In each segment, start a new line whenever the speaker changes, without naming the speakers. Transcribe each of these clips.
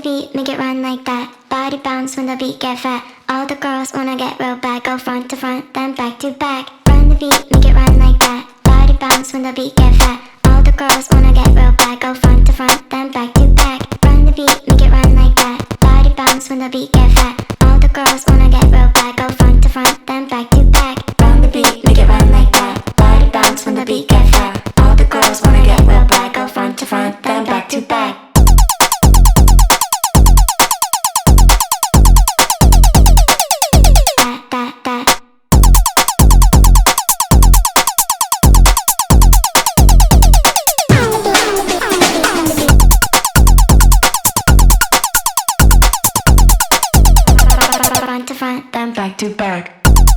beat, make it run like that. Body bounce when the beat get fat. All the girls wanna get real bad. Go front to front, then back to back. Run the beat, make it run like that. Body bounce when the beat get fat. All the girls wanna get real bad. Go front to front, then back to back. Run the beat, make it run like that. Body bounce when the beat get fat. All the girls wanna get real bad. Go front to front, then back to back. Run the beat, make it run like that. Body bounce when the beat get fat. All the girls wanna get real bad. Go front to front, then back to back. Front to front, then back to back.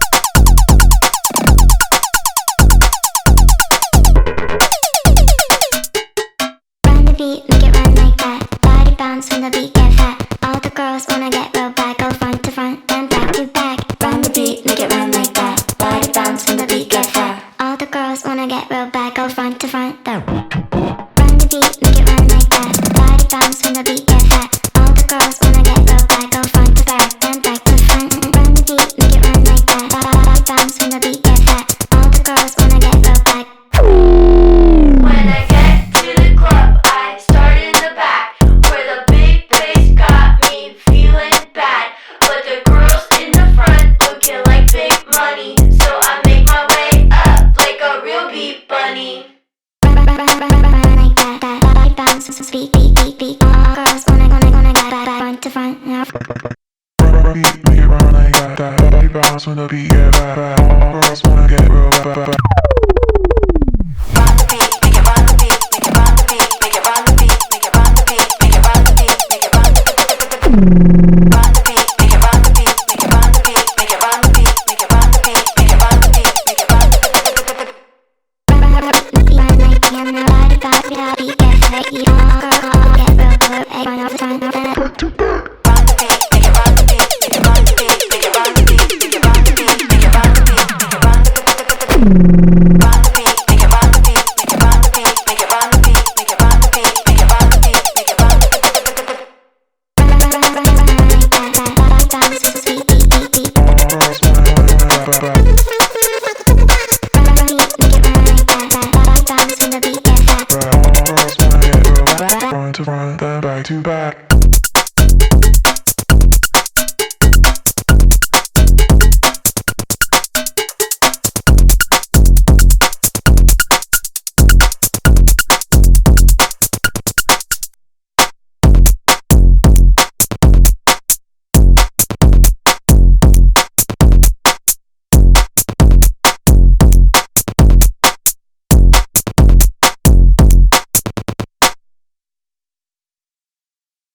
Run the beat, make it run like that. Body bounce when the beat get fat. All the girls wanna get real bad. Go front to front, then back to back. Run the beat, make it run like that. Body bounce when the beat get fat. All the girls wanna get real bad. Go front to front, then run the beat, make it run like that. Body bounce when the beat get fat. All the girls wanna get real bad. Go front to back, then back to front. Run the beat, make it run like that. Body bounce when the beat get fat. All the girls wanna get real bad.
When I get to the club, I start in the back, where the big bass got me feeling bad. But the girls in the front looking like big money, so I make my way up like a real beat bunny.
Run like that. Body bounce, beat, beat, beat, beat. All girls wanna get back, front to front.
Beat, make it run like that. Body bounce when the beat get fat.